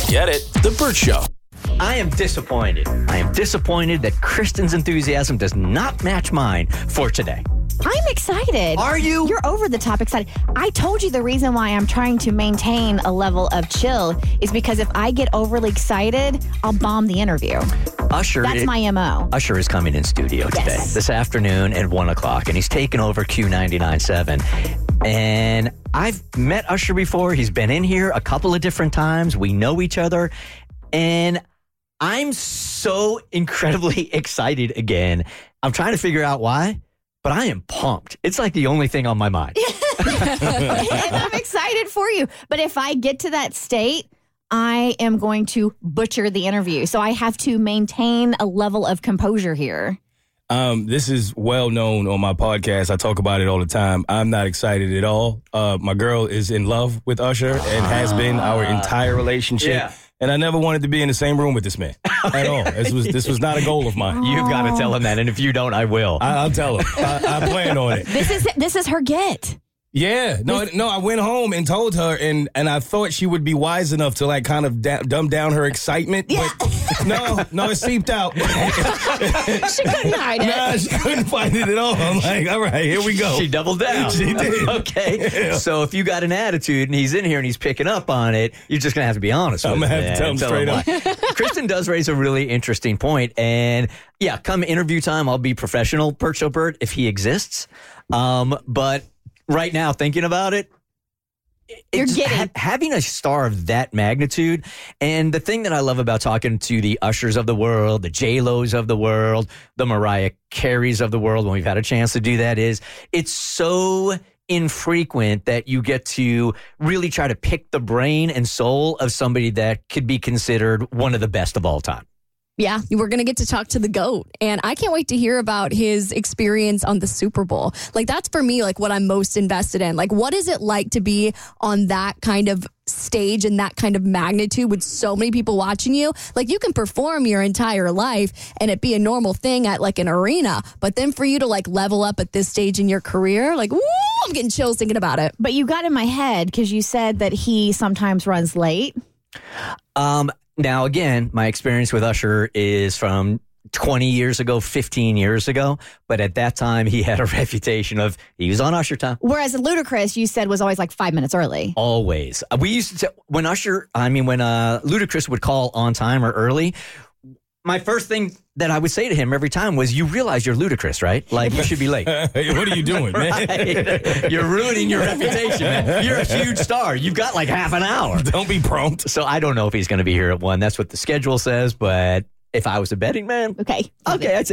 Get it? The Burt Show. I am disappointed. I am disappointed that Kristen's enthusiasm does not match mine for today. I'm excited. Are you? You're over the top excited. I told you the reason why I'm trying to maintain a level of chill is because if I get overly excited, I'll bomb the interview. Usher. That's my MO. Usher is coming in studio today, this afternoon at 1 o'clock, and he's taken over Q99.7. And I've met Usher before. He's been in here a couple of different times. We know each other. And I'm so incredibly excited again. I'm trying to figure out why, but I am pumped. It's like the only thing on my mind. And I'm excited for you. But if I get to that state, I am going to butcher the interview. So I have to maintain a level of composure here. This is well known on my podcast. I talk about it all the time. I'm not excited at all. My girl is in love with Usher and has been our entire relationship. Yeah. And I never wanted to be in the same room with this man at all. This was not a goal of mine. You've got to tell him that, and if you don't, I will. I'll tell him. I plan on it. This is her get. Yeah. No, I went home and told her, and I thought she would be wise enough to like kind of dumb down her excitement. Yeah. But no, it seeped out. She couldn't hide it. Nah, she couldn't find it at all. I'm like, all right, here we go. She doubled down. She did. Okay. Yeah. So if you got an attitude and he's in here and he's picking up on it, you're just going to have to be honest with him. I'm going to have to tell him straight up. Kristen does raise a really interesting point. And yeah, come interview time, I'll be professional, Burt Show Burt, if he exists. But right now, thinking about it, You're getting having a star of that magnitude. And the thing that I love about talking to the Ushers of the world, the J-Los of the world, the Mariah Careys of the world, when we've had a chance to do that, is it's so infrequent that you get to really try to pick the brain and soul of somebody that could be considered one of the best of all time. Yeah, we're going to get to talk to the GOAT. And I can't wait to hear about his experience on the Super Bowl. Like, that's for me, like, what I'm most invested in. Like, what is it like to be on that kind of stage and that kind of magnitude with so many people watching you? Like, you can perform your entire life and it be a normal thing at, like, an arena. But then for you to, like, level up at this stage in your career, like, woo, I'm getting chills thinking about it. But you got in my head because you said that he sometimes runs late. Now, again, my experience with Usher is from 20 years ago, 15 years ago. But at that time, he had a reputation of he was on Usher time. Whereas Ludacris, you said, was always like 5 minutes early. Always. We used to, when Ludacris would call on time or early, my first thing that I would say to him every time was, you realize you're Ludacris, right? Like, you should be late. What are you doing, man? Right? You're ruining your reputation, man. You're a huge star. You've got like half an hour. Don't be prompt. So I don't know if he's going to be here at 1. That's what the schedule says, but if I was a betting man, okay, I'd say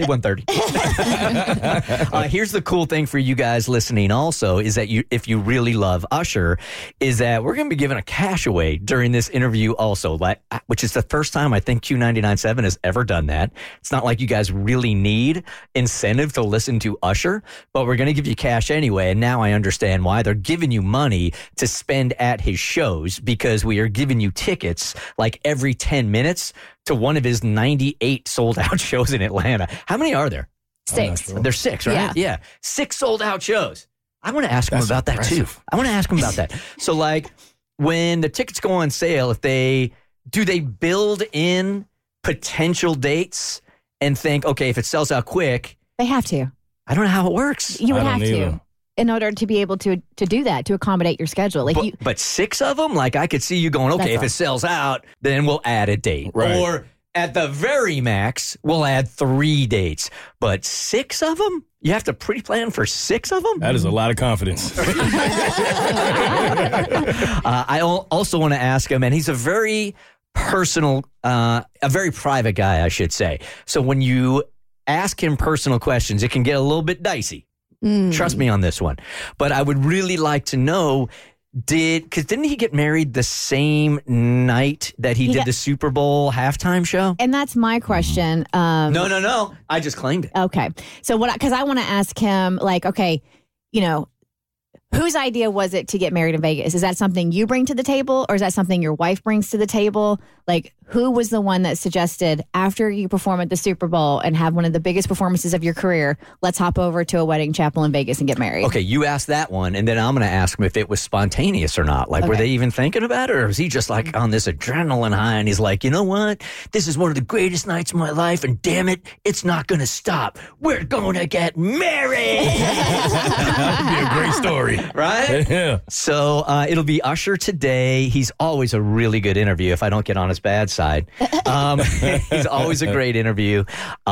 1:30. Here's the cool thing for you guys listening also is that if you really love Usher, is that we're going to be giving a cash away during this interview also, which is the first time I think Q99.7 has ever done that. It's not like you guys really need incentive to listen to Usher, but we're going to give you cash anyway. And now I understand why they're giving you money to spend at his shows, because we are giving you tickets like every 10 minutes to one of his 98 sold-out shows in Atlanta. How many are there? 6. There's 6, right? Yeah. 6 sold-out shows. I want to ask him about that, too. I want to ask him about that. So, like, when the tickets go on sale, do they build in potential dates and think, okay, if it sells out quick... They have to. I don't know how it works. You would have to. In order to be able to do that, to accommodate your schedule. Like but 6 of them? Like, I could see you going, okay, if it sells out, then we'll add a date. Right. Or at the very max, we'll add 3 dates. But 6 of them? You have to pre-plan for 6 of them? That is a lot of confidence. I also want to ask him, and he's a very personal, a very private guy, I should say. So when you ask him personal questions, it can get a little bit dicey. Trust me on this one. But I would really like to know, didn't he get married the same night that he did the Super Bowl halftime show? And that's my question. No. I just claimed it. Okay. So because I want to ask him, like, okay, Whose idea was it to get married in Vegas? Is that something you bring to the table, or is that something your wife brings to the table? Like, who was the one that suggested, after you perform at the Super Bowl and have one of the biggest performances of your career, let's hop over to a wedding chapel in Vegas and get married? Okay, you asked that one, and then I'm going to ask him if it was spontaneous or not. Like, were they even thinking about it, or was he just like on this adrenaline high, and he's like, you know what? This is one of the greatest nights of my life, and damn it, it's not going to stop. We're going to get married. That would be a great story. Right? Yeah. So it'll be Usher today. He's always a really good interview if I don't get on his bad side. He's always a great interview.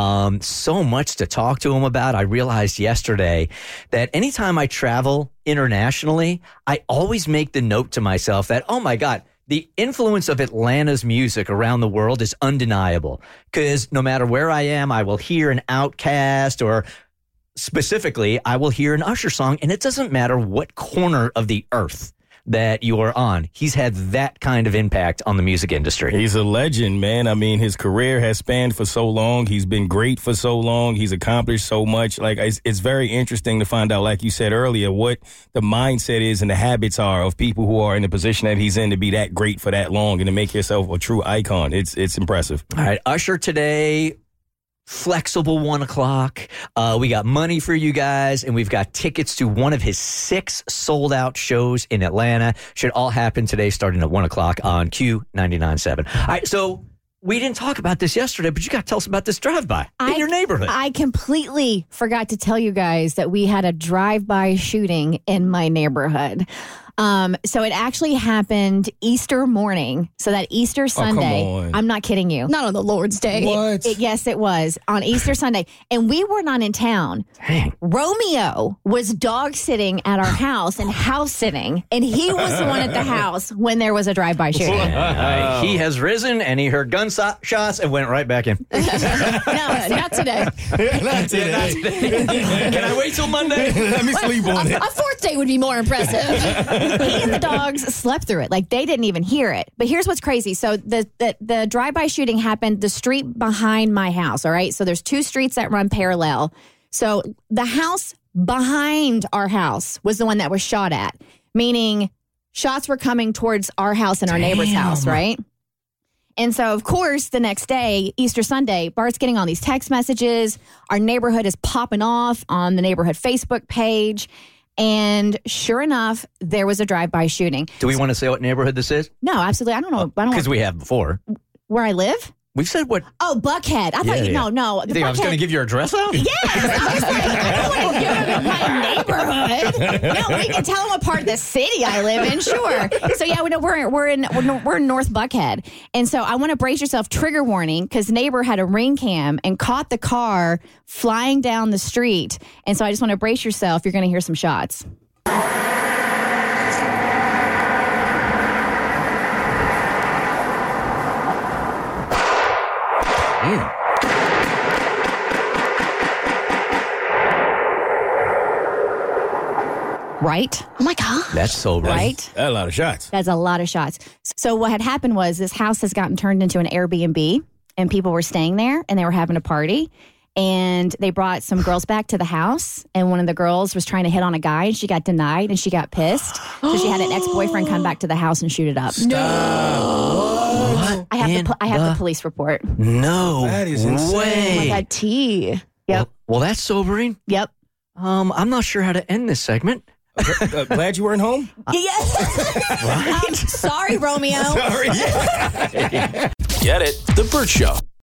So much to talk to him about. I realized yesterday that anytime I travel internationally, I always make the note to myself that, oh my God, the influence of Atlanta's music around the world is undeniable. Because no matter where I am, I will hear an Outkast, or specifically, I will hear an Usher song, and it doesn't matter what corner of the earth that you are on. He's had that kind of impact on the music industry. He's a legend, man. I mean, his career has spanned for so long. He's been great for so long. He's accomplished so much. Like, it's very interesting to find out, like you said earlier, what the mindset is and the habits are of people who are in the position that he's in to be that great for that long and to make yourself a true icon. It's impressive. All right, Usher today, flexible 1 o'clock. We got money for you guys, and we've got tickets to one of his 6 sold-out shows in Atlanta. Should all happen today starting at 1 o'clock on Q99.7. All right, so we didn't talk about this yesterday, but you got to tell us about this drive-by in your neighborhood. I completely forgot to tell you guys that we had a drive-by shooting in my neighborhood. So it actually happened Easter morning. So that Easter Sunday, come on. I'm not kidding you. Not on the Lord's Day. What? Yes, it was on Easter Sunday. And we were not in town. Dang. Romeo was dog sitting at our house and house sitting. And he was the one at the house when there was a drive-by shooting. He has risen, and he heard gunshots and went right back in. No, not today. Not today. Can I wait till Monday? Let me sleep on it. A fourth day would be more impressive. He and the dogs slept through it. Like, they didn't even hear it. But here's what's crazy. So the drive-by shooting happened the street behind my house, all right? So there's 2 streets that run parallel. So the house behind our house was the one that was shot at, meaning shots were coming towards our house and our neighbor's house, right? And so, of course, the next day, Easter Sunday, Bart's getting all these text messages. Our neighborhood is popping off on the neighborhood Facebook page. And sure enough, there was a drive-by shooting. Do we want to say what neighborhood this is? No, absolutely. I don't know. Because we have before. Where I live? We've said what? Oh, Buckhead. I thought no. You think I was going to give your address out? Yes. I was like, I don't want to give them my neighborhood. No, we can tell them apart the city I live in, sure. So yeah, we're in North Buckhead. And so I want to brace yourself, trigger warning, because neighbor had a ring cam and caught the car flying down the street. And so I just want to brace yourself. You're going to hear some shots. Right? Oh my God. That's so right. That's a lot of shots. That's a lot of shots. So what had happened was this house has gotten turned into an Airbnb, and people were staying there and they were having a party. And they brought some girls back to the house, and one of the girls was trying to hit on a guy, and she got denied, and she got pissed. So she had an ex-boyfriend come back to the house and shoot it up. What? I have the police report. No That is insane. way. Oh my God, T. Yep. Well, that's sobering. Yep. I'm not sure how to end this segment. Glad you weren't home? Yes. Sorry, Romeo. Sorry. Get it? The Burt Show.